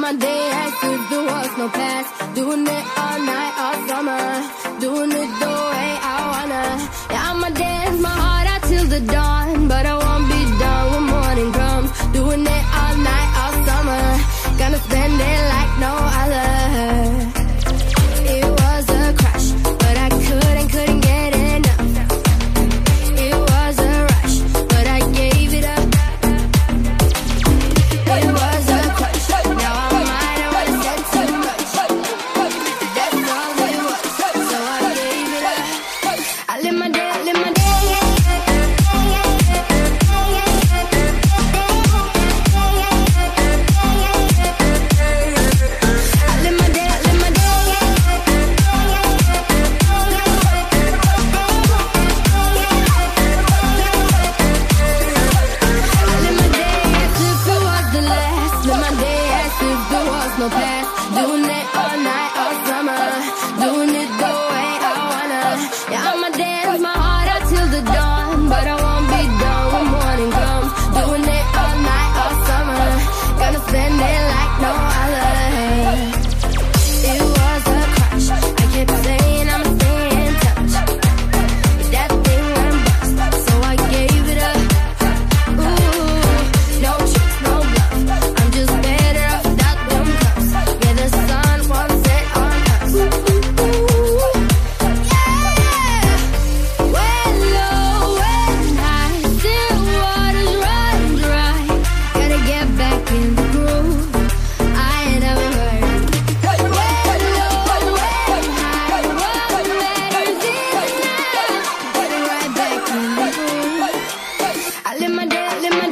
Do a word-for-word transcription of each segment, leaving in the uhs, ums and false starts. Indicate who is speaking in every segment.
Speaker 1: my day as if there was no past. Doing it all night, all summer. Doing it the way I wanna. Yeah, I'ma dance my heart out till the dawn, but I won't be done when morning comes. Doing it all night, all summer. Gonna spend it like no other. It was a crush, but I couldn't, couldn't get enough. It was a rush, but I gave it up. It was a crush, now I might have wanna said too much. That's all it was, so I gave it up. I live my day, live my day. No past, doing it all night, all summer, doing it the way I wanna. Yeah, I'ma dance my heart out till the dawn, but I won't be done when morning comes. Doing it all night, all summer, gonna spend it like no other. It was a crush, I kept saying I'ma stay in touch, but that thing went bust, so I gave it up. Ooh, no tricks, no bluff, I'm just better off without them. Yeah, the sun won't set on us. Ooh, ooh, ooh. Yeah. When low, when high, still waters run dry. Gotta get back in the groove. I ain't never heard. When low, when high, what matters is now. Get it right back in the groove. I live my day, live my day.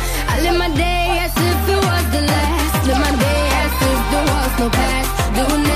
Speaker 1: Live my day as if it was the last. Live my day as if there was no past. Doing it